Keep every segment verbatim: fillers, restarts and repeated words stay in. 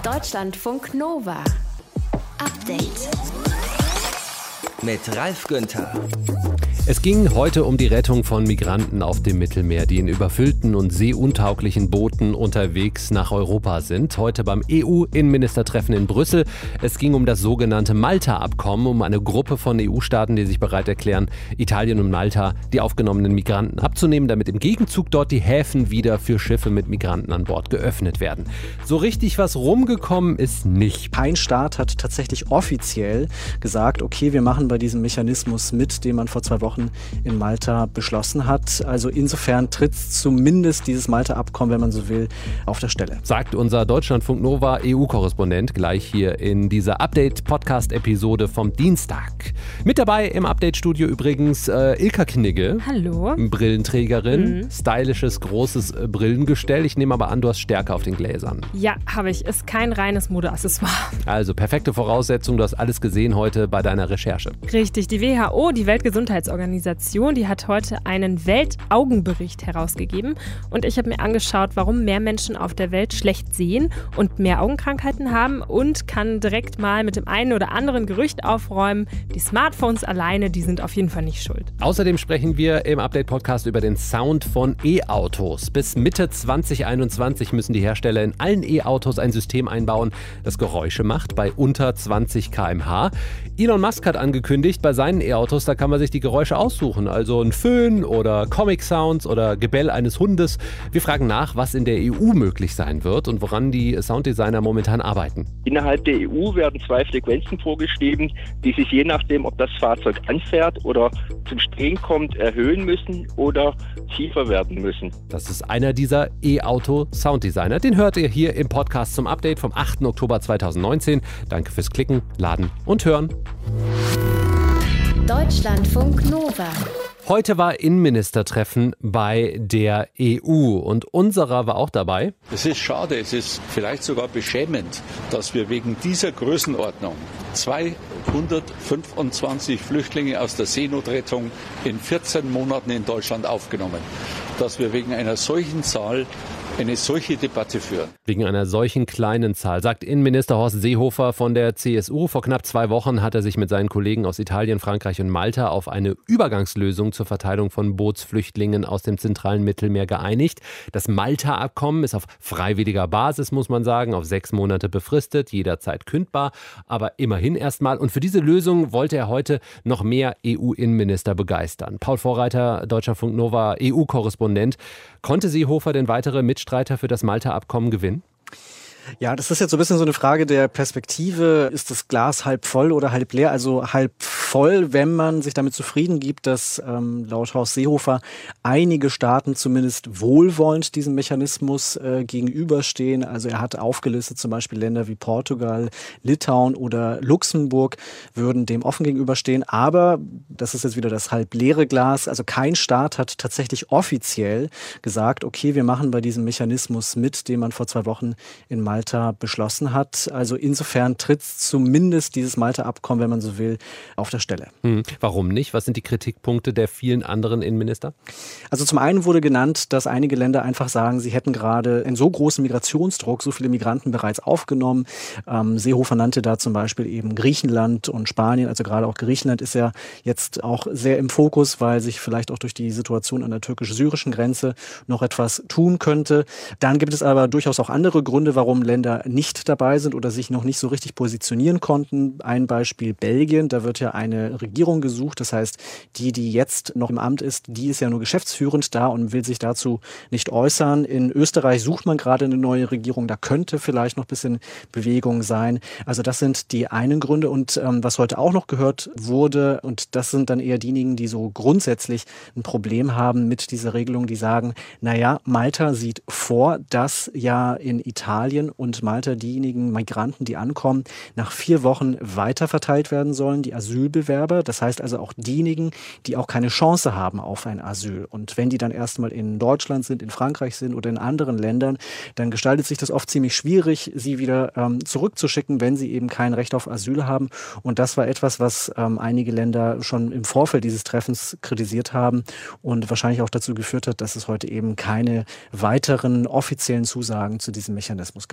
Deutschlandfunk Nova. Update. Mit Ralf Günther. Es ging heute um die Rettung von Migranten auf dem Mittelmeer, die in überfüllten und seeuntauglichen Booten unterwegs nach Europa sind. Heute beim E U-Innenministertreffen in Brüssel. Es ging um das sogenannte Malta-Abkommen, um eine Gruppe von E U-Staaten, die sich bereit erklären, Italien und Malta die aufgenommenen Migranten abzunehmen, damit im Gegenzug dort die Häfen wieder für Schiffe mit Migranten an Bord geöffnet werden. So richtig was rumgekommen ist nicht. Kein Staat hat tatsächlich offiziell gesagt, okay, wir machen bei diesem Mechanismus mit, den man vor zwei Wochen in Malta beschlossen hat. Also insofern tritt zumindest dieses Malta-Abkommen, wenn man so will, auf der Stelle. Sagt unser Deutschlandfunk Nova E U-Korrespondent gleich hier in dieser Update-Podcast-Episode vom Dienstag. Mit dabei im Update-Studio übrigens äh, Ilka Knigge. Hallo. Brillenträgerin, Mhm. stylisches, großes äh, Brillengestell. Ich nehme aber an, du hast Stärke auf den Gläsern. Ja, habe ich. Ist kein reines Modeaccessoire. Also perfekte Voraussetzung, du hast alles gesehen heute bei deiner Recherche. Richtig, die W H O, die Weltgesundheitsorganisation, die hat heute einen Weltaugenbericht herausgegeben. Und ich habe mir angeschaut, warum mehr Menschen auf der Welt schlecht sehen und mehr Augenkrankheiten haben und kann direkt mal mit dem einen oder anderen Gerücht aufräumen, die Smartphones alleine, die sind auf jeden Fall nicht schuld. Außerdem sprechen wir im Update-Podcast über den Sound von E-Autos. Bis Mitte zwanzig einundzwanzig müssen die Hersteller in allen E-Autos ein System einbauen, das Geräusche macht bei unter zwanzig Kilometer pro Stunde. Elon Musk hat angekündigt, bei seinen E-Autos, da kann man sich die Geräusche aussuchen. Also ein Föhn oder Comic-Sounds oder Gebell eines Hundes. Wir fragen nach, was in der E U möglich sein wird und woran die Sounddesigner momentan arbeiten. Innerhalb der E U werden zwei Frequenzen vorgeschrieben, die sich je nachdem, ob das Fahrzeug anfährt oder zum Stehen kommt, erhöhen müssen oder tiefer werden müssen. Das ist einer dieser E-Auto-Sounddesigner. Den hört ihr hier im Podcast zum Update vom achten Oktober zweitausendneunzehn. Danke fürs Klicken, Laden und Hören. Deutschlandfunk Nova. Heute war Innenministertreffen bei der E U und unserer war auch dabei. Es ist schade, es ist vielleicht sogar beschämend, dass wir wegen dieser Größenordnung zweihundertfünfundzwanzig Flüchtlinge aus der Seenotrettung in vierzehn Monaten in Deutschland aufgenommen, dass wir wegen einer solchen Zahl eine solche Debatte führen. Wegen einer solchen kleinen Zahl, sagt Innenminister Horst Seehofer von der C S U. Vor knapp zwei Wochen hat er sich mit seinen Kollegen aus Italien, Frankreich und Malta auf eine Übergangslösung zur Verteilung von Bootsflüchtlingen aus dem zentralen Mittelmeer geeinigt. Das Malta-Abkommen ist auf freiwilliger Basis, muss man sagen, auf sechs Monate befristet, jederzeit kündbar, aber immerhin erstmal. Und für diese Lösung wollte er heute noch mehr E U-Innenminister begeistern. Paul Vorreiter, Deutschlandfunk Nova E U-Korrespondent. Konnte Seehofer denn weitere Mitstreiter für das Malta-Abkommen gewinnen? Ja, das ist jetzt so ein bisschen so eine Frage der Perspektive. Ist das Glas halb voll oder halb leer? Also halb voll, wenn man sich damit zufrieden gibt, dass ähm, laut Horst Seehofer einige Staaten zumindest wohlwollend diesem Mechanismus äh, gegenüberstehen. Also er hat aufgelistet, zum Beispiel Länder wie Portugal, Litauen oder Luxemburg würden dem offen gegenüberstehen. Aber das ist jetzt wieder das halb leere Glas. Also kein Staat hat tatsächlich offiziell gesagt, okay, wir machen bei diesem Mechanismus mit, den man vor zwei Wochen in Malta beschlossen hat. Also insofern tritt zumindest dieses Malta-Abkommen, wenn man so will, auf der Stelle. Hm. Warum nicht? Was sind die Kritikpunkte der vielen anderen Innenminister? Also zum einen wurde genannt, dass einige Länder einfach sagen, sie hätten gerade einen so großen Migrationsdruck, so viele Migranten bereits aufgenommen. Ähm, Seehofer nannte da zum Beispiel eben Griechenland und Spanien. Also gerade auch Griechenland ist ja jetzt auch sehr im Fokus, weil sich vielleicht auch durch die Situation an der türkisch-syrischen Grenze noch etwas tun könnte. Dann gibt es aber durchaus auch andere Gründe, warum Länder nicht dabei sind oder sich noch nicht so richtig positionieren konnten. Ein Beispiel Belgien, da wird ja eine Regierung gesucht. Das heißt, die, die jetzt noch im Amt ist, die ist ja nur geschäftsführend da und will sich dazu nicht äußern. In Österreich sucht man gerade eine neue Regierung. Da könnte vielleicht noch ein bisschen Bewegung sein. Also das sind die einen Gründe. Und ähm, was heute auch noch gehört wurde, und das sind dann eher diejenigen, die so grundsätzlich ein Problem haben mit dieser Regelung, die sagen, naja, Malta sieht vor, dass ja in Italien und Malta diejenigen Migranten, die ankommen, nach vier Wochen weiterverteilt werden sollen, die Asylbewerber. Das heißt also auch diejenigen, die auch keine Chance haben auf ein Asyl. Und wenn die dann erstmal in Deutschland sind, in Frankreich sind oder in anderen Ländern, dann gestaltet sich das oft ziemlich schwierig, sie wieder ähm, zurückzuschicken, wenn sie eben kein Recht auf Asyl haben. Und das war etwas, was ähm, einige Länder schon im Vorfeld dieses Treffens kritisiert haben und wahrscheinlich auch dazu geführt hat, dass es heute eben keine weiteren offiziellen Zusagen zu diesem Mechanismus gab.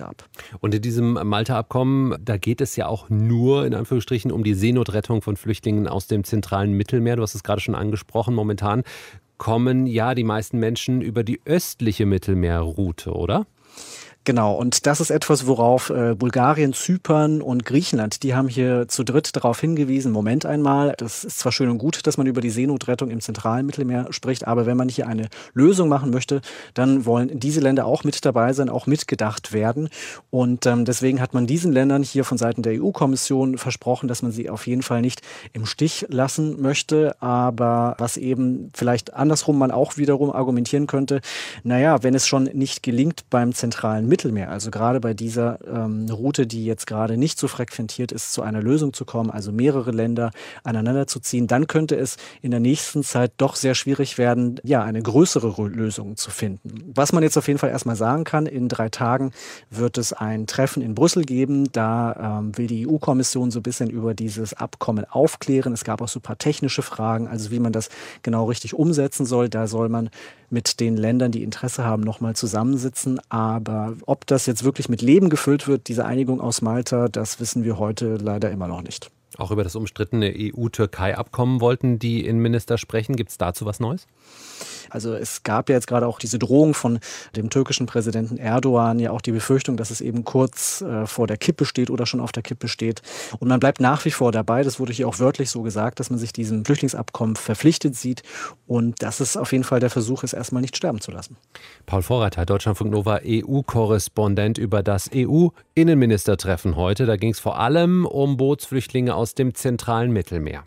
ab. Und in diesem Malta-Abkommen, da geht es ja auch nur, in Anführungsstrichen, um die Seenotrettung von Flüchtlingen aus dem zentralen Mittelmeer. Du hast es gerade schon angesprochen. Momentan kommen ja die meisten Menschen über die östliche Mittelmeerroute, oder? Genau, und das ist etwas, worauf äh, Bulgarien, Zypern und Griechenland, die haben hier zu dritt darauf hingewiesen, Moment einmal, das ist zwar schön und gut, dass man über die Seenotrettung im zentralen Mittelmeer spricht, aber wenn man hier eine Lösung machen möchte, dann wollen diese Länder auch mit dabei sein, auch mitgedacht werden. Und ähm, deswegen hat man diesen Ländern hier von Seiten der E U-Kommission versprochen, dass man sie auf jeden Fall nicht im Stich lassen möchte, aber was eben vielleicht andersrum man auch wiederum argumentieren könnte, naja, wenn es schon nicht gelingt beim zentralen Mittelmeer, also gerade bei dieser ähm, Route, die jetzt gerade nicht so frequentiert ist, zu einer Lösung zu kommen, also mehrere Länder aneinander zu ziehen, dann könnte es in der nächsten Zeit doch sehr schwierig werden, ja, eine größere Lösung zu finden. Was man jetzt auf jeden Fall erstmal sagen kann, in drei Tagen wird es ein Treffen in Brüssel geben, da ähm, will die E U-Kommission so ein bisschen über dieses Abkommen aufklären. Es gab auch so ein paar technische Fragen, also wie man das genau richtig umsetzen soll. Da soll man mit den Ländern, die Interesse haben, nochmal zusammensitzen, aber ob das jetzt wirklich mit Leben gefüllt wird, diese Einigung aus Malta, das wissen wir heute leider immer noch nicht. Auch über das umstrittene E U-Türkei-Abkommen wollten die Innenminister sprechen. Gibt es dazu was Neues? Also es gab ja jetzt gerade auch diese Drohung von dem türkischen Präsidenten Erdogan, ja auch die Befürchtung, dass es eben kurz äh, vor der Kippe steht oder schon auf der Kippe steht. Und man bleibt nach wie vor dabei, das wurde hier auch wörtlich so gesagt, dass man sich diesem Flüchtlingsabkommen verpflichtet sieht und dass es auf jeden Fall der Versuch ist, erstmal nicht sterben zu lassen. Paul Vorreiter, Deutschlandfunk Nova E U-Korrespondent über das E U-Innenministertreffen heute. Da ging es vor allem um Bootsflüchtlinge aus dem zentralen Mittelmeer.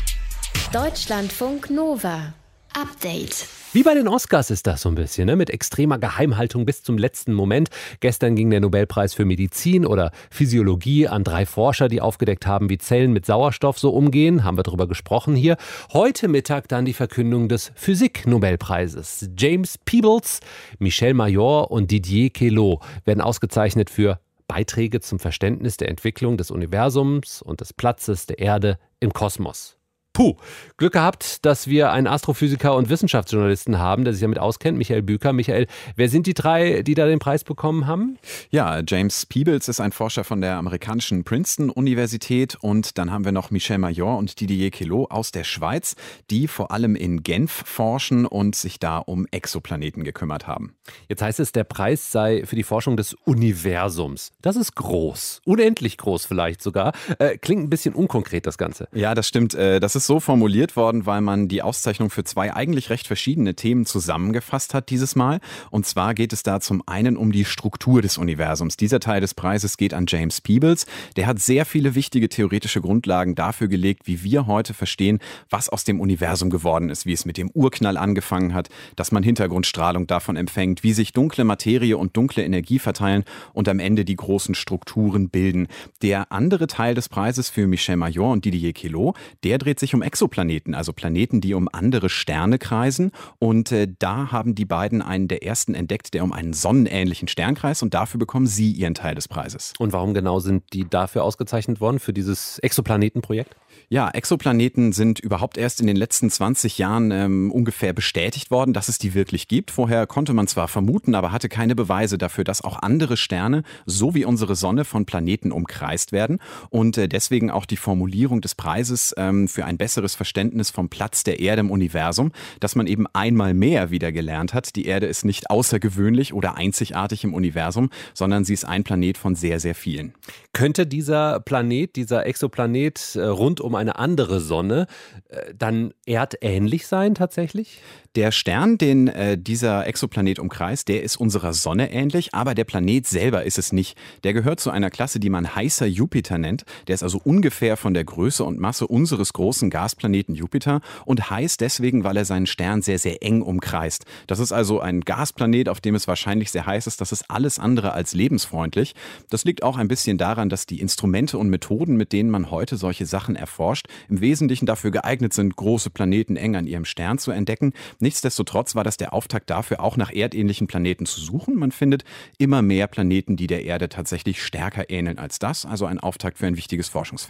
Deutschlandfunk Nova. Update. Wie bei den Oscars ist das so ein bisschen, ne? Mit extremer Geheimhaltung bis zum letzten Moment. Gestern ging der Nobelpreis für Medizin oder Physiologie an drei Forscher, die aufgedeckt haben, wie Zellen mit Sauerstoff so umgehen. Haben wir darüber gesprochen hier. Heute Mittag dann die Verkündung des Physik-Nobelpreises. James Peebles, Michel Mayor und Didier Queloz werden ausgezeichnet für Beiträge zum Verständnis der Entwicklung des Universums und des Platzes der Erde im Kosmos. Puh, Glück gehabt, dass wir einen Astrophysiker und Wissenschaftsjournalisten haben, der sich damit auskennt, Michael Büker. Michael, wer sind die drei, die da den Preis bekommen haben? Ja, James Peebles ist ein Forscher von der amerikanischen Princeton-Universität und dann haben wir noch Michel Mayor und Didier Queloz aus der Schweiz, die vor allem in Genf forschen und sich da um Exoplaneten gekümmert haben. Jetzt heißt es, der Preis sei für die Forschung des Universums. Das ist groß, unendlich groß vielleicht sogar. Äh, klingt ein bisschen unkonkret, das Ganze. Ja, das stimmt. Äh, das ist so formuliert worden, weil man die Auszeichnung für zwei eigentlich recht verschiedene Themen zusammengefasst hat dieses Mal. Und zwar geht es da zum einen um die Struktur des Universums. Dieser Teil des Preises geht an James Peebles. Der hat sehr viele wichtige theoretische Grundlagen dafür gelegt, wie wir heute verstehen, was aus dem Universum geworden ist, wie es mit dem Urknall angefangen hat, dass man Hintergrundstrahlung davon empfängt, wie sich dunkle Materie und dunkle Energie verteilen und am Ende die großen Strukturen bilden. Der andere Teil des Preises für Michel Mayor und Didier Queloz, der dreht sich um Exoplaneten, also Planeten, die um andere Sterne kreisen. Und äh, da haben die beiden einen der ersten entdeckt, der um einen sonnenähnlichen Stern kreist. Und dafür bekommen sie ihren Teil des Preises. Und warum genau sind die dafür ausgezeichnet worden, für dieses Exoplanetenprojekt? Ja, Exoplaneten sind überhaupt erst in den letzten zwanzig Jahren ähm, ungefähr bestätigt worden, dass es die wirklich gibt. Vorher konnte man zwar vermuten, aber hatte keine Beweise dafür, dass auch andere Sterne, so wie unsere Sonne, von Planeten umkreist werden. Und äh, deswegen auch die Formulierung des Preises ähm, für ein besseres Verständnis vom Platz der Erde im Universum, dass man eben einmal mehr wieder gelernt hat. Die Erde ist nicht außergewöhnlich oder einzigartig im Universum, sondern sie ist ein Planet von sehr, sehr vielen. Könnte dieser Planet, dieser Exoplanet äh, rund um eine andere Sonne äh, dann erdähnlich sein tatsächlich? Der Stern, den äh, dieser Exoplanet umkreist, der ist unserer Sonne ähnlich, aber der Planet selber ist es nicht. Der gehört zu einer Klasse, die man heißer Jupiter nennt. Der ist also ungefähr von der Größe und Masse unseres großen Gasplaneten Jupiter und heiß deswegen, weil er seinen Stern sehr, sehr eng umkreist. Das ist also ein Gasplanet, auf dem es wahrscheinlich sehr heiß ist. Das ist alles andere als lebensfreundlich. Das liegt auch ein bisschen daran, dass die Instrumente und Methoden, mit denen man heute solche Sachen erforscht, im Wesentlichen dafür geeignet sind, große Planeten eng an ihrem Stern zu entdecken. Nichtsdestotrotz war das der Auftakt dafür, auch nach erdähnlichen Planeten zu suchen. Man findet immer mehr Planeten, die der Erde tatsächlich stärker ähneln als das. Also ein Auftakt für ein wichtiges Forschungsfeld.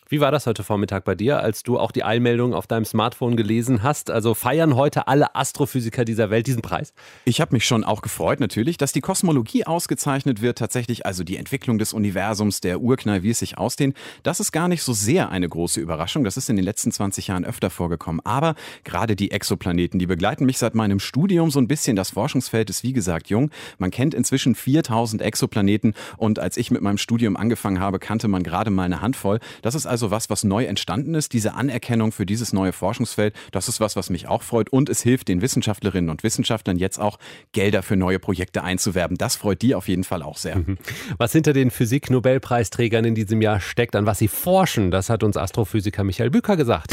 Wie war das heute Vormittag bei dir, als du auch die Eilmeldung auf deinem Smartphone gelesen hast? Also feiern heute alle Astrophysiker dieser Welt diesen Preis? Ich habe mich schon auch gefreut natürlich, dass die Kosmologie ausgezeichnet wird. Tatsächlich also die Entwicklung des Universums, der Urknall, wie es sich ausdehnt. Das ist gar nicht so sehr eine große Überraschung. Das ist in den letzten zwanzig Jahren öfter vorgekommen. Aber gerade die Exoplaneten, die begleiten mich seit meinem Studium so ein bisschen. Das Forschungsfeld ist wie gesagt jung. Man kennt inzwischen viertausend Exoplaneten. Und als ich mit meinem Studium angefangen habe, kannte man gerade mal eine Handvoll. Das ist also was, was neu entstanden ist. Diese Anerkennung für dieses neue Forschungsfeld, das ist was, was mich auch freut. Und es hilft den Wissenschaftlerinnen und Wissenschaftlern jetzt auch, Gelder für neue Projekte einzuwerben. Das freut die auf jeden Fall auch sehr. Was hinter den Physik-Nobelpreisträgern in diesem Jahr steckt, an was sie forschen, das hat uns Astrophysiker Michael Bücker gesagt.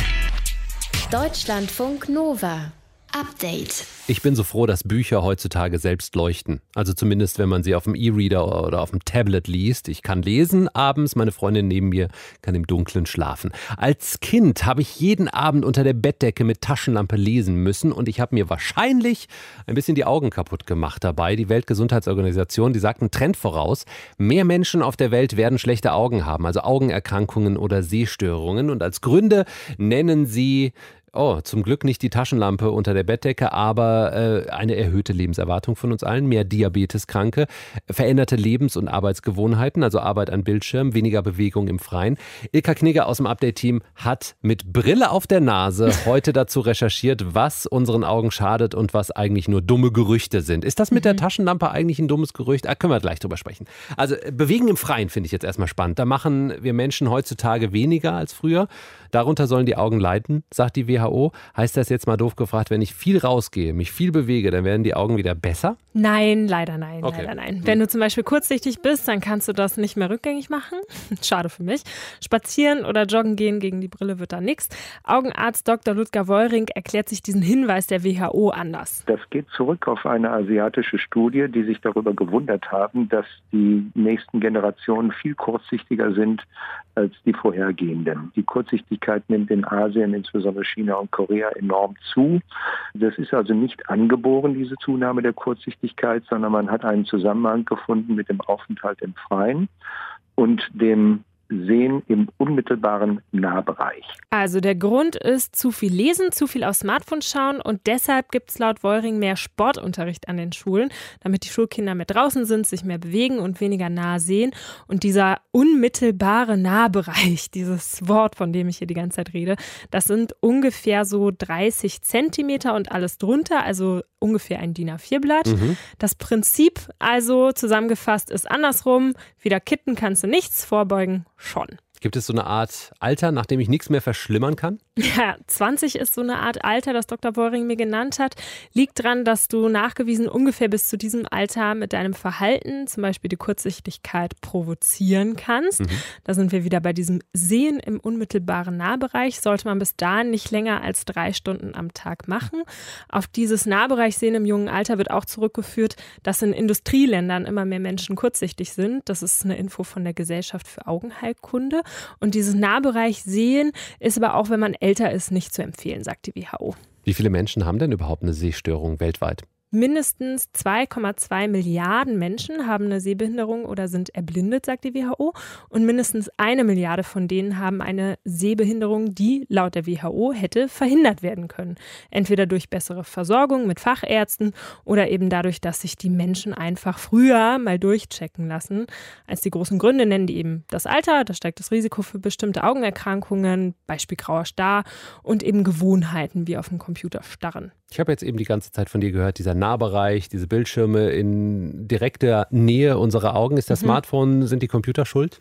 Deutschlandfunk Nova. Update. Ich bin so froh, dass Bücher heutzutage selbst leuchten. Also zumindest, wenn man sie auf dem E-Reader oder auf dem Tablet liest. Ich kann lesen abends, meine Freundin neben mir kann im Dunkeln schlafen. Als Kind habe ich jeden Abend unter der Bettdecke mit Taschenlampe lesen müssen und ich habe mir wahrscheinlich ein bisschen die Augen kaputt gemacht dabei. Die Weltgesundheitsorganisation, die sagt einen Trend voraus. Mehr Menschen auf der Welt werden schlechte Augen haben, also Augenerkrankungen oder Sehstörungen. Und als Gründe nennen sie Oh, zum Glück nicht die Taschenlampe unter der Bettdecke, aber äh, eine erhöhte Lebenserwartung von uns allen, mehr Diabeteskranke, veränderte Lebens- und Arbeitsgewohnheiten, also Arbeit an Bildschirmen, weniger Bewegung im Freien. Ilka Knigge aus dem Update-Team hat mit Brille auf der Nase heute dazu recherchiert, was unseren Augen schadet und was eigentlich nur dumme Gerüchte sind. Ist das mit mhm. der Taschenlampe eigentlich ein dummes Gerücht? Ah, können wir gleich drüber sprechen. Also Bewegen im Freien finde ich jetzt erstmal spannend. Da machen wir Menschen heutzutage weniger als früher. Darunter sollen die Augen leiden, sagt die W H O. Heißt das jetzt mal doof gefragt, wenn ich viel rausgehe, mich viel bewege, dann werden die Augen wieder besser? Nein, leider nein, okay. leider nein. Wenn du zum Beispiel kurzsichtig bist, dann kannst du das nicht mehr rückgängig machen. Schade für mich. Spazieren oder joggen gehen gegen die Brille wird da nichts. Augenarzt Doktor Ludger Wollring erklärt sich diesen Hinweis der W H O anders. Das geht zurück auf eine asiatische Studie, die sich darüber gewundert haben, dass die nächsten Generationen viel kurzsichtiger sind als die vorhergehenden. Die Kurzsichtigkeit nimmt in Asien, insbesondere China und Korea, enorm zu. Das ist also nicht angeboren, diese Zunahme der Kurzsichtigkeit, sondern man hat einen Zusammenhang gefunden mit dem Aufenthalt im Freien und dem Sehen im unmittelbaren Nahbereich. Also der Grund ist zu viel lesen, zu viel aufs Smartphone schauen und deshalb gibt es laut Wollring mehr Sportunterricht an den Schulen, damit die Schulkinder mehr draußen sind, sich mehr bewegen und weniger nah sehen. Und dieser unmittelbare Nahbereich, dieses Wort, von dem ich hier die ganze Zeit rede, das sind ungefähr so dreißig Zentimeter und alles drunter, also ungefähr ein D I N A vier Blatt. Mhm. Das Prinzip also zusammengefasst ist andersrum. Wieder kitten kannst du nichts, vorbeugen schon. Gibt es so eine Art Alter, nachdem ich nichts mehr verschlimmern kann? Ja, zwanzig ist so eine Art Alter, das Doktor Wollring mir genannt hat. Liegt daran, dass du nachgewiesen ungefähr bis zu diesem Alter mit deinem Verhalten, zum Beispiel die Kurzsichtigkeit, provozieren kannst. Mhm. Da sind wir wieder bei diesem Sehen im unmittelbaren Nahbereich. Sollte man bis dahin nicht länger als drei Stunden am Tag machen. Auf dieses Nahbereichsehen im jungen Alter wird auch zurückgeführt, dass in Industrieländern immer mehr Menschen kurzsichtig sind. Das ist eine Info von der Gesellschaft für Augenheilkunde. Und dieses Nahbereichsehen ist aber auch, wenn man älter ist, nicht zu empfehlen, sagt die W H O. Wie viele Menschen haben denn überhaupt eine Sehstörung weltweit? Mindestens zwei Komma zwei Milliarden Menschen haben eine Sehbehinderung oder sind erblindet, sagt die W H O. Und mindestens eine Milliarde von denen haben eine Sehbehinderung, die laut der W H O hätte verhindert werden können. Entweder durch bessere Versorgung mit Fachärzten oder eben dadurch, dass sich die Menschen einfach früher mal durchchecken lassen. Als die großen Gründe nennen die eben das Alter, da steigt das Risiko für bestimmte Augenerkrankungen, Beispiel grauer Star und eben Gewohnheiten wie auf dem Computer starren. Ich habe jetzt eben die ganze Zeit von dir gehört, dieser Nahbereich, diese Bildschirme in direkter Nähe unserer Augen. Ist das mhm. Smartphone, sind die Computer schuld?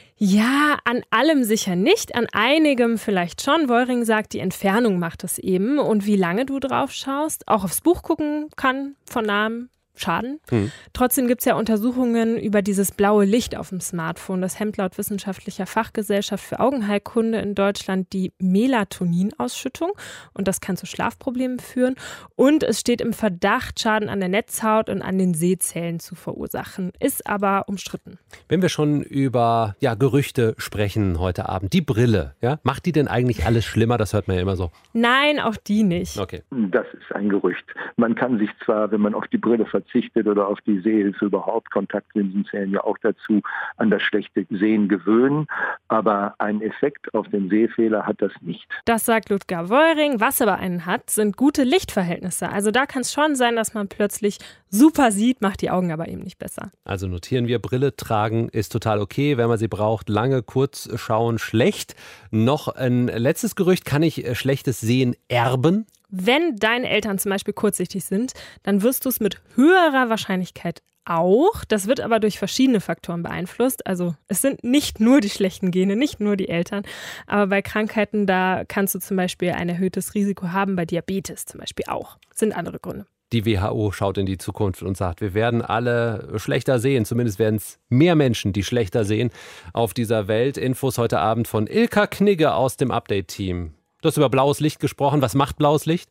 Ja, an allem sicher nicht, an einigem vielleicht schon. Wollring sagt, die Entfernung macht es eben. Und wie lange du drauf schaust, auch aufs Buch gucken kann von nahem schaden. Hm. Trotzdem gibt es ja Untersuchungen über dieses blaue Licht auf dem Smartphone. Das hemmt laut wissenschaftlicher Fachgesellschaft für Augenheilkunde in Deutschland die Melatoninausschüttung und das kann zu Schlafproblemen führen. Und es steht im Verdacht, Schaden an der Netzhaut und an den Sehzellen zu verursachen. Ist aber umstritten. Wenn wir schon über ja, Gerüchte sprechen heute Abend, die Brille, ja, macht die denn eigentlich alles schlimmer? Das hört man ja immer so. Nein, auch die nicht. Okay. Das ist ein Gerücht. Man kann sich zwar, wenn man auf die Brille verzichtet, verzichtet oder auf die Sehhilfe überhaupt, Kontaktlinsen zählen ja auch dazu, an das schlechte Sehen gewöhnen. Aber einen Effekt auf den Sehfehler hat das nicht. Das sagt Ludger Wollring. Was aber einen hat, sind gute Lichtverhältnisse. Also da kann es schon sein, dass man plötzlich super sieht, macht die Augen aber eben nicht besser. Also notieren wir, Brille tragen ist total okay, wenn man sie braucht. Lange, kurz schauen, schlecht. Noch ein letztes Gerücht, kann ich schlechtes Sehen erben? Wenn deine Eltern zum Beispiel kurzsichtig sind, dann wirst du es mit höherer Wahrscheinlichkeit auch. Das wird aber durch verschiedene Faktoren beeinflusst. Also es sind nicht nur die schlechten Gene, nicht nur die Eltern. Aber bei Krankheiten, da kannst du zum Beispiel ein erhöhtes Risiko haben, bei Diabetes zum Beispiel auch. Das sind andere Gründe. Die W H O schaut in die Zukunft und sagt, wir werden alle schlechter sehen. Zumindest werden es mehr Menschen, die schlechter sehen auf dieser Welt. Infos heute Abend von Ilka Knigge aus dem Update-Team. Du hast über blaues Licht gesprochen. Was macht blaues Licht?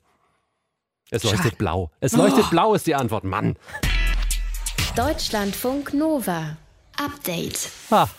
Es leuchtet Schade. blau. Es leuchtet oh. blau ist die Antwort. Mann. Deutschlandfunk Nova. Update. Ach.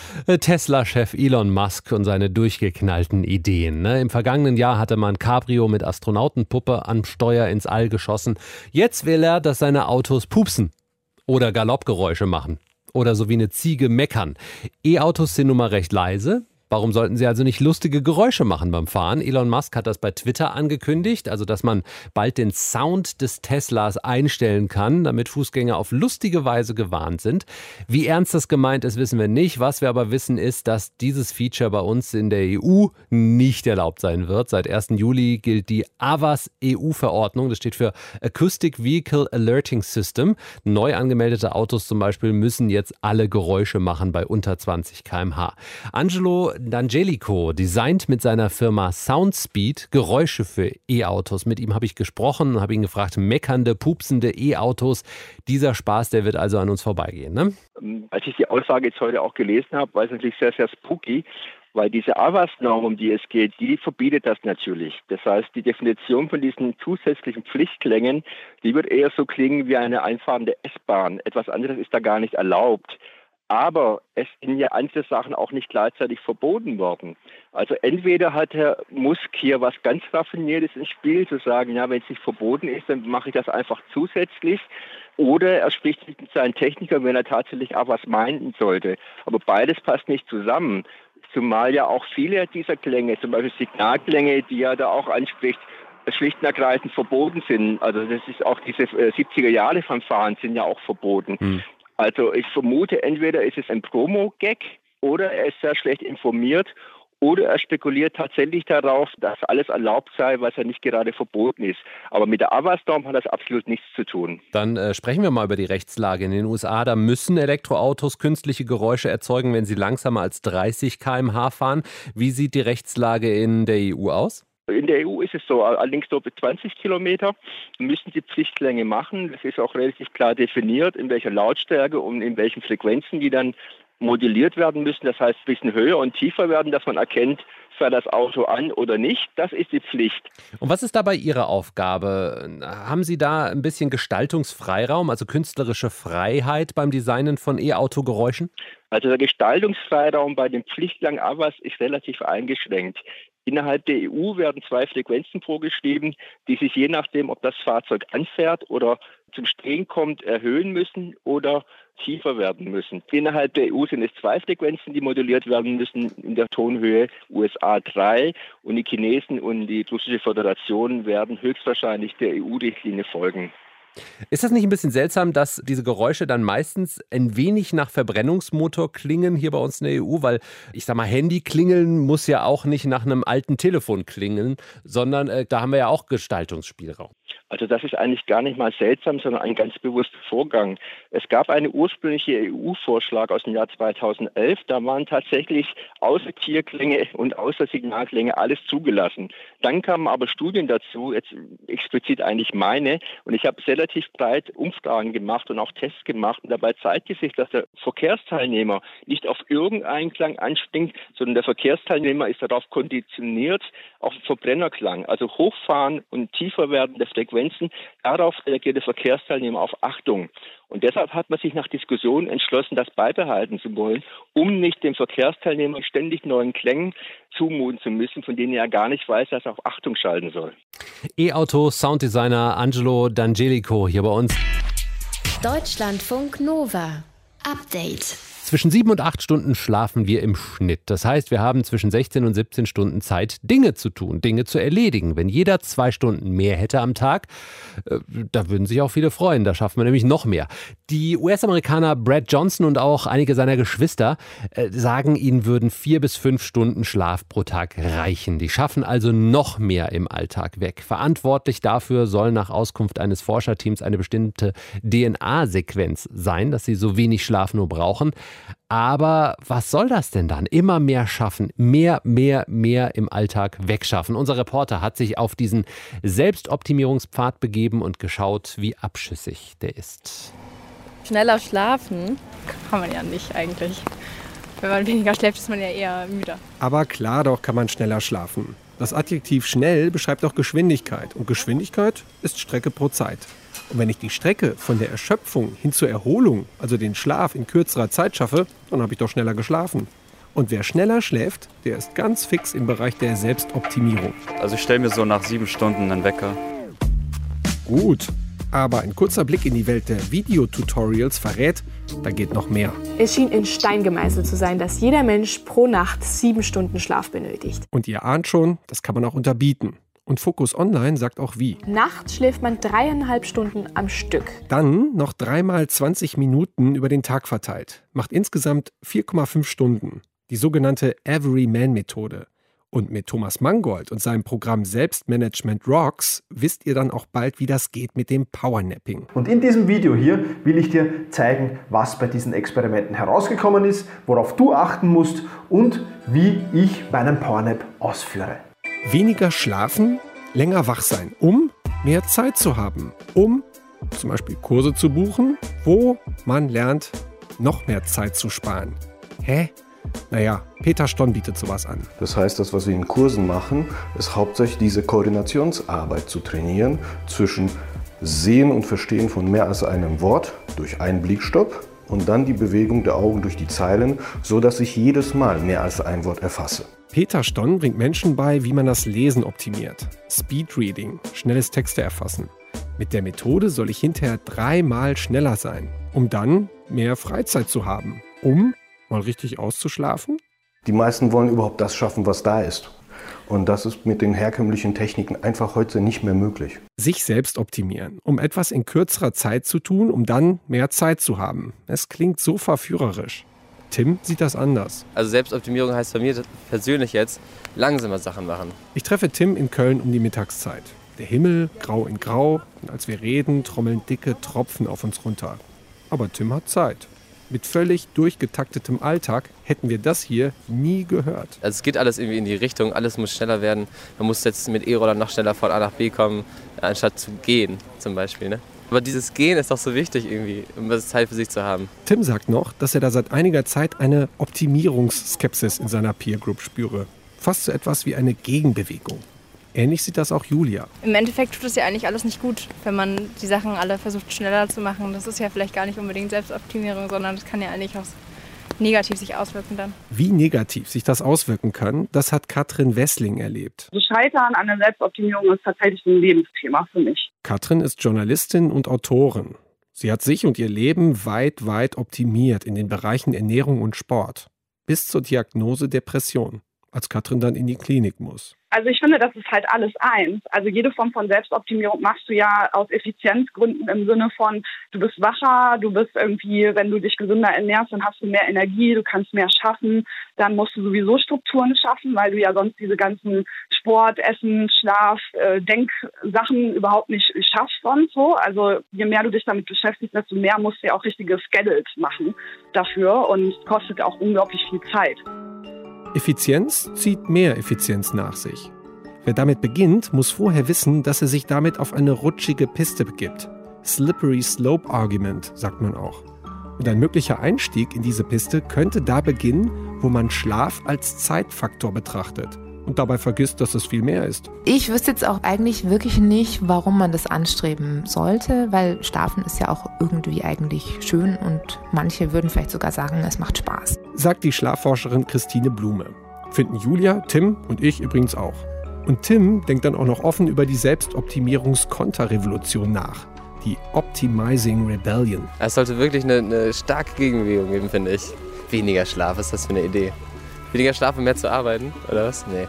Tesla-Chef Elon Musk und seine durchgeknallten Ideen. Ne? Im vergangenen Jahr hatte man Cabrio mit Astronautenpuppe am Steuer ins All geschossen. Jetzt will er, dass seine Autos pupsen oder Galoppgeräusche machen oder so wie eine Ziege meckern. E-Autos sind nun mal recht leise. Warum sollten sie also nicht lustige Geräusche machen beim Fahren? Elon Musk hat das bei Twitter angekündigt, also dass man bald den Sound des Teslas einstellen kann, damit Fußgänger auf lustige Weise gewarnt sind. Wie ernst das gemeint ist, wissen wir nicht. Was wir aber wissen, ist, dass dieses Feature bei uns in der E U nicht erlaubt sein wird. Seit ersten Juli gilt die A V A S-E U-Verordnung. Das steht für Acoustic Vehicle Alerting System. Neu angemeldete Autos zum Beispiel müssen jetzt alle Geräusche machen bei unter zwanzig Kilometer pro Stunde. Angelo D'Angelico designt mit seiner Firma Soundspeed Geräusche für E-Autos. Mit ihm habe ich gesprochen und habe ihn gefragt, meckernde, pupsende E-Autos. Dieser Spaß, der wird also an uns vorbeigehen, ne? Als ich die Aussage jetzt heute auch gelesen habe, war es natürlich sehr, sehr spooky, weil diese A V A S-Norm, um die es geht, die verbietet das natürlich. Das heißt, die Definition von diesen zusätzlichen Pflichtklängen, die wird eher so klingen wie eine einfahrende S-Bahn. Etwas anderes ist da gar nicht erlaubt. Aber es sind ja andere Sachen auch nicht gleichzeitig verboten worden. Also entweder hat Herr Musk hier was ganz Raffiniertes ins Spiel, zu sagen, ja, wenn es nicht verboten ist, dann mache ich das einfach zusätzlich. Oder er spricht mit seinen Technikern, wenn er tatsächlich auch was meinen sollte. Aber beides passt nicht zusammen. Zumal ja auch viele dieser Klänge, zum Beispiel Signalklänge, die er da auch anspricht, schlicht und ergreifend verboten sind. Also das ist auch diese siebziger Jahre Fanfaren sind ja auch verboten. Hm. Also ich vermute, entweder ist es ein Promo-Gag oder er ist sehr schlecht informiert oder er spekuliert tatsächlich darauf, dass alles erlaubt sei, was ja nicht gerade verboten ist. Aber mit der A V A S-Norm hat das absolut nichts zu tun. Dann äh, sprechen wir mal über die Rechtslage in den U S A. Da müssen Elektroautos künstliche Geräusche erzeugen, wenn sie langsamer als dreißig Kilometer pro Stunde fahren. Wie sieht die Rechtslage in der E U aus? In der E U ist es so, allerdings nur bis zwanzig Kilometer müssen die Pflichtlänge machen. Das ist auch relativ klar definiert, in welcher Lautstärke und in welchen Frequenzen die dann modelliert werden müssen. Das heißt, ein bisschen höher und tiefer werden, dass man erkennt, fährt das Auto an oder nicht. Das ist die Pflicht. Und was ist dabei Ihre Aufgabe? Haben Sie da ein bisschen Gestaltungsfreiraum, also künstlerische Freiheit beim Designen von E-Auto-Geräuschen? Also der Gestaltungsfreiraum bei den Pflichtlang A V A S ist relativ eingeschränkt. Innerhalb der E U werden zwei Frequenzen vorgeschrieben, die sich je nachdem, ob das Fahrzeug anfährt oder zum Stehen kommt, erhöhen müssen oder tiefer werden müssen. Innerhalb der E U sind es zwei Frequenzen, die moduliert werden müssen in der Tonhöhe, U S A drei, und die Chinesen und die Russische Föderation werden höchstwahrscheinlich der E U-Richtlinie folgen. Ist das nicht ein bisschen seltsam, dass diese Geräusche dann meistens ein wenig nach Verbrennungsmotor klingen hier bei uns in der E U? Weil, ich sag mal, Handy klingeln muss ja auch nicht nach einem alten Telefon klingeln, sondern äh, da haben wir ja auch Gestaltungsspielraum. Also das ist eigentlich gar nicht mal seltsam, sondern ein ganz bewusster Vorgang. Es gab einen ursprünglichen E U-Vorschlag aus dem Jahr zweitausendelf, da waren tatsächlich außer Tierklänge und außer Signalklänge alles zugelassen. Dann kamen aber Studien dazu, jetzt explizit eigentlich meine, und ich habe relativ breit Umfragen gemacht und auch Tests gemacht, und dabei zeigte sich, dass der Verkehrsteilnehmer nicht auf irgendeinen Klang anspringt, sondern der Verkehrsteilnehmer ist darauf konditioniert, auf Verbrennerklang, also Hochfahren und tiefer werden der Frequenzen, darauf reagiert der Verkehrsteilnehmer auf Achtung. Und deshalb hat man sich nach Diskussionen entschlossen, das beibehalten zu wollen, um nicht dem Verkehrsteilnehmer ständig neuen Klängen zumuten zu müssen, von denen er gar nicht weiß, dass er auf Achtung schalten soll. E-Auto-Sounddesigner Angelo D'Angelico hier bei uns. Deutschlandfunk Nova. Update. Zwischen sieben und acht Stunden schlafen wir im Schnitt. Das heißt, wir haben zwischen sechzehn und siebzehn Stunden Zeit, Dinge zu tun, Dinge zu erledigen. Wenn jeder zwei Stunden mehr hätte am Tag, äh, da würden sich auch viele freuen. Da schaffen wir nämlich noch mehr. Die U S-Amerikaner Brad Johnson und auch einige seiner Geschwister äh, sagen, ihnen würden vier bis fünf Stunden Schlaf pro Tag reichen. Die schaffen also noch mehr im Alltag weg. Verantwortlich dafür soll nach Auskunft eines Forscherteams eine bestimmte D N A-Sequenz sein, dass sie so wenig Schlaf nur brauchen. Aber was soll das denn dann? Immer mehr schaffen, mehr, mehr, mehr im Alltag wegschaffen. Unser Reporter hat sich auf diesen Selbstoptimierungspfad begeben und geschaut, wie abschüssig der ist. Schneller schlafen kann man ja nicht eigentlich. Wenn man weniger schläft, ist man ja eher müder. Aber klar doch kann man schneller schlafen. Das Adjektiv schnell beschreibt auch Geschwindigkeit. Und Geschwindigkeit ist Strecke pro Zeit. Und wenn ich die Strecke von der Erschöpfung hin zur Erholung, also den Schlaf in kürzerer Zeit schaffe, dann habe ich doch schneller geschlafen. Und wer schneller schläft, der ist ganz fix im Bereich der Selbstoptimierung. Also ich stelle mir so nach sieben Stunden einen Wecker. Gut, aber ein kurzer Blick in die Welt der Videotutorials verrät, da geht noch mehr. Es schien in Stein gemeißelt zu sein, dass jeder Mensch pro Nacht sieben Stunden Schlaf benötigt. Und ihr ahnt schon, das kann man auch unterbieten. Und Focus Online sagt auch wie. Nachts schläft man dreieinhalb Stunden am Stück. Dann noch dreimal zwanzig Minuten über den Tag verteilt. Macht insgesamt vier Komma fünf Stunden. Die sogenannte Everyman-Methode. Und mit Thomas Mangold und seinem Programm Selbstmanagement Rocks wisst ihr dann auch bald, wie das geht mit dem Powernapping. Und in diesem Video hier will ich dir zeigen, was bei diesen Experimenten herausgekommen ist, worauf du achten musst und wie ich meinen Powernap ausführe. Weniger schlafen, länger wach sein, um mehr Zeit zu haben, um zum Beispiel Kurse zu buchen, wo man lernt, noch mehr Zeit zu sparen. Hä? Naja, Peter Stonn bietet sowas an. Das heißt, das, was wir in Kursen machen, ist hauptsächlich diese Koordinationsarbeit zu trainieren zwischen Sehen und Verstehen von mehr als einem Wort durch einen Blickstopp und dann die Bewegung der Augen durch die Zeilen, sodass ich jedes Mal mehr als ein Wort erfasse. Peter Stonn bringt Menschen bei, wie man das Lesen optimiert. Speedreading, schnelles Texte erfassen. Mit der Methode soll ich hinterher dreimal schneller sein, um dann mehr Freizeit zu haben, um mal richtig auszuschlafen. Die meisten wollen überhaupt das schaffen, was da ist. Und das ist mit den herkömmlichen Techniken einfach heute nicht mehr möglich. Sich selbst optimieren, um etwas in kürzerer Zeit zu tun, um dann mehr Zeit zu haben. Es klingt so verführerisch. Tim sieht das anders. Also Selbstoptimierung heißt bei mir persönlich jetzt langsamer Sachen machen. Ich treffe Tim in Köln um die Mittagszeit. Der Himmel grau in grau und als wir reden, trommeln dicke Tropfen auf uns runter. Aber Tim hat Zeit. Mit völlig durchgetaktetem Alltag hätten wir das hier nie gehört. Also es geht alles irgendwie in die Richtung, alles muss schneller werden. Man muss jetzt mit E-Roller noch schneller von A nach B kommen, anstatt zu gehen zum Beispiel, ne? Aber dieses Gehen ist doch so wichtig irgendwie, um Zeit für sich zu haben. Tim sagt noch, dass er da seit einiger Zeit eine Optimierungsskepsis in seiner Peer Group spüre. Fast so etwas wie eine Gegenbewegung. Ähnlich sieht das auch Julia. Im Endeffekt tut es ja eigentlich alles nicht gut, wenn man die Sachen alle versucht schneller zu machen. Das ist ja vielleicht gar nicht unbedingt Selbstoptimierung, sondern das kann ja eigentlich auch negativ sich auswirken dann. Wie negativ sich das auswirken kann, das hat Katrin Wessling erlebt. Das Scheitern an der Selbstoptimierung ist tatsächlich ein Lebensthema für mich. Katrin ist Journalistin und Autorin. Sie hat sich und ihr Leben weit, weit optimiert in den Bereichen Ernährung und Sport. Bis zur Diagnose Depression, als Katrin dann in die Klinik muss. Also ich finde, das ist halt alles eins. Also jede Form von Selbstoptimierung machst du ja aus Effizienzgründen im Sinne von, du bist wacher, du bist irgendwie, wenn du dich gesünder ernährst, dann hast du mehr Energie, du kannst mehr schaffen. Dann musst du sowieso Strukturen schaffen, weil du ja sonst diese ganzen Sport, Essen, Schlaf, äh, Denksachen überhaupt nicht schaffst sonst so. Also je mehr du dich damit beschäftigst, desto mehr musst du ja auch richtige Schedules machen dafür und kostet auch unglaublich viel Zeit. Effizienz zieht mehr Effizienz nach sich. Wer damit beginnt, muss vorher wissen, dass er sich damit auf eine rutschige Piste begibt. Slippery Slope Argument, sagt man auch. Und ein möglicher Einstieg in diese Piste könnte da beginnen, wo man Schlaf als Zeitfaktor betrachtet und dabei vergisst, dass es viel mehr ist. Ich wüsste jetzt auch eigentlich wirklich nicht, warum man das anstreben sollte, weil Schlafen ist ja auch irgendwie eigentlich schön und manche würden vielleicht sogar sagen, es macht Spaß. Sagt die Schlafforscherin Christine Blume. Finden Julia, Tim und ich übrigens auch. Und Tim denkt dann auch noch offen über die Selbstoptimierungskonterrevolution nach. die Optimizing Rebellion. Es sollte wirklich eine, eine starke Gegenbewegung geben, finde ich. Weniger Schlaf, was ist das für eine Idee? Weniger Schlaf und mehr zu arbeiten, oder was? Nee.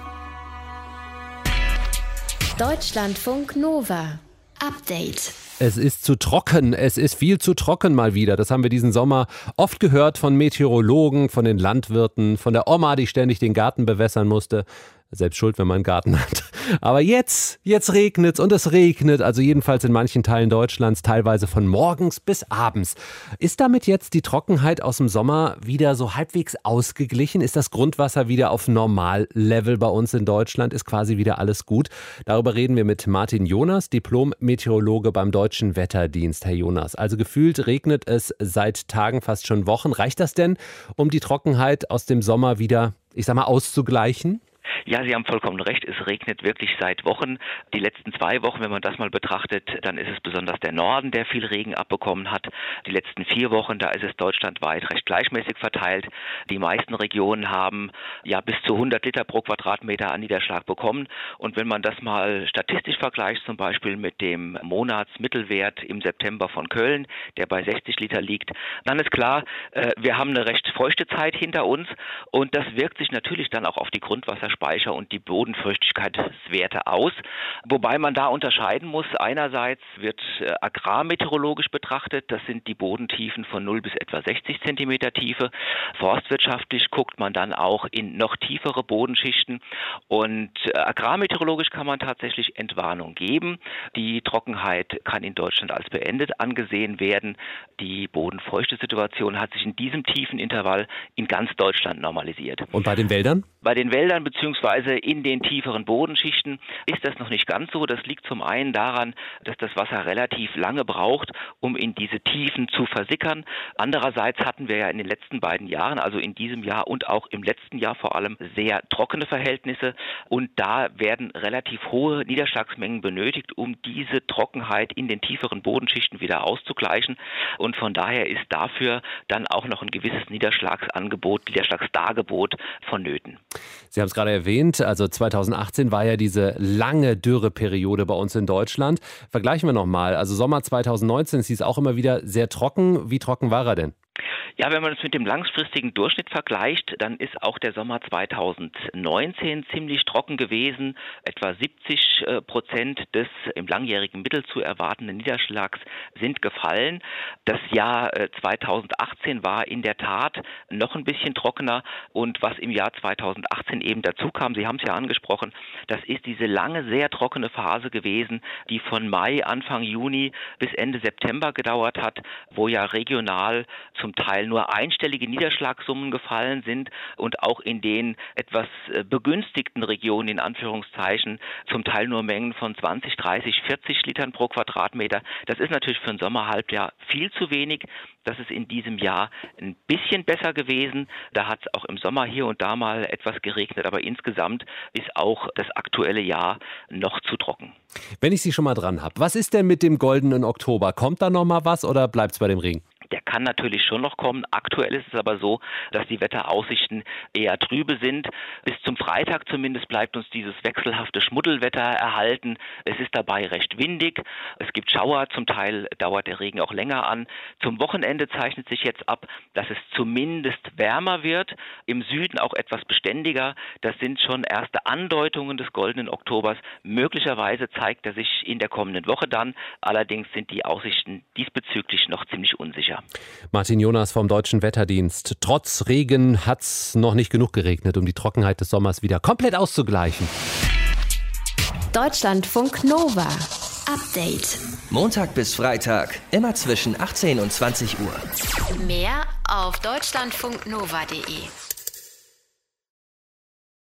Deutschlandfunk Nova. Update. Es ist zu trocken, es ist viel zu trocken mal wieder. Das haben wir diesen Sommer oft gehört von Meteorologen, von den Landwirten, von der Oma, die ständig den Garten bewässern musste. Selbst schuld, wenn man einen Garten hat. Aber jetzt, jetzt regnet's und es regnet, also jedenfalls in manchen Teilen Deutschlands, teilweise von morgens bis abends. Ist damit jetzt die Trockenheit aus dem Sommer wieder so halbwegs ausgeglichen? Ist das Grundwasser wieder auf Normallevel bei uns in Deutschland? Ist quasi wieder alles gut? Darüber reden wir mit Martin Jonas, Diplom-Meteorologe beim Deutschen Wetterdienst. Herr Jonas, also gefühlt regnet es seit Tagen, fast schon Wochen. Reicht das denn, um die Trockenheit aus dem Sommer wieder, ich sag mal, auszugleichen? Ja, Sie haben vollkommen recht. Es regnet wirklich seit Wochen. Die letzten zwei Wochen, wenn man das mal betrachtet, dann ist es besonders der Norden, der viel Regen abbekommen hat. Die letzten vier Wochen, da ist es deutschlandweit recht gleichmäßig verteilt. Die meisten Regionen haben ja bis zu hundert Liter pro Quadratmeter an Niederschlag bekommen. Und wenn man das mal statistisch vergleicht, zum Beispiel mit dem Monatsmittelwert im September von Köln, der bei sechzig Liter liegt, dann ist klar, wir haben eine recht feuchte Zeit hinter uns und das wirkt sich natürlich dann auch auf die Grundwasserspeicher und die Bodenfeuchtigkeitswerte aus. Wobei man da unterscheiden muss. Einerseits wird äh, agrarmeteorologisch betrachtet, das sind die Bodentiefen von null bis etwa sechzig Zentimeter Tiefe. Forstwirtschaftlich guckt man dann auch in noch tiefere Bodenschichten. Und äh, agrarmeteorologisch kann man tatsächlich Entwarnung geben. Die Trockenheit kann in Deutschland als beendet angesehen werden. Die bodenfeuchte Situation hat sich in diesem tiefen Intervall in ganz Deutschland normalisiert. Und bei den Wäldern? Bei den Wäldern bzw. in den tieferen Bodenschichten ist das noch nicht ganz so. Das liegt zum einen daran, dass das Wasser relativ lange braucht, um in diese Tiefen zu versickern. Andererseits hatten wir ja in den letzten beiden Jahren, also in diesem Jahr und auch im letzten Jahr vor allem, sehr trockene Verhältnisse. Und da werden relativ hohe Niederschlagsmengen benötigt, um diese Trockenheit in den tieferen Bodenschichten wieder auszugleichen. Und von daher ist dafür dann auch noch ein gewisses Niederschlagsangebot, Niederschlagsdargebot vonnöten. Sie haben es gerade erwähnt, also zweitausendachtzehn war ja diese lange Dürreperiode bei uns in Deutschland. Vergleichen wir nochmal, also Sommer zweitausendneunzehn, es hieß auch immer wieder sehr trocken. Wie trocken war er denn? Ja, wenn man es mit dem langfristigen Durchschnitt vergleicht, dann ist auch der Sommer zweitausendneunzehn ziemlich trocken gewesen. Etwa siebzig Prozent des im langjährigen Mittel zu erwartenden Niederschlags sind gefallen. Das Jahr zweitausendachtzehn war in der Tat noch ein bisschen trockener. Und was im Jahr zweitausendachtzehn eben dazu kam, Sie haben es ja angesprochen, das ist diese lange, sehr trockene Phase gewesen, die von Mai, Anfang Juni bis Ende September gedauert hat, wo ja regional zum Teil nur einstellige Niederschlagssummen gefallen sind und auch in den etwas begünstigten Regionen in Anführungszeichen zum Teil nur Mengen von zwanzig, dreißig, vierzig Litern pro Quadratmeter. Das ist natürlich für ein Sommerhalbjahr viel zu wenig. Das ist in diesem Jahr ein bisschen besser gewesen. Da hat es auch im Sommer hier und da mal etwas geregnet, aber insgesamt ist auch das aktuelle Jahr noch zu trocken. Wenn ich Sie schon mal dran habe, was ist denn mit dem goldenen Oktober? Kommt da noch mal was oder bleibt es bei dem Regen? Der kann natürlich schon noch kommen. Aktuell ist es aber so, dass die Wetteraussichten eher trübe sind. Bis zum Freitag zumindest bleibt uns dieses wechselhafte Schmuddelwetter erhalten. Es ist dabei recht windig. Es gibt Schauer. Zum Teil dauert der Regen auch länger an. Zum Wochenende zeichnet sich jetzt ab, dass es zumindest wärmer wird. Im Süden auch etwas beständiger. Das sind schon erste Andeutungen des goldenen Oktobers. Möglicherweise zeigt er sich in der kommenden Woche dann. Allerdings sind die Aussichten diesbezüglich noch ziemlich unsicher. Martin Jonas vom Deutschen Wetterdienst. Trotz Regen hat es noch nicht genug geregnet, um die Trockenheit des Sommers wieder komplett auszugleichen. Deutschlandfunk Nova. Update. Montag bis Freitag, immer zwischen achtzehn und zwanzig Uhr. Mehr auf deutschlandfunknova punkt de.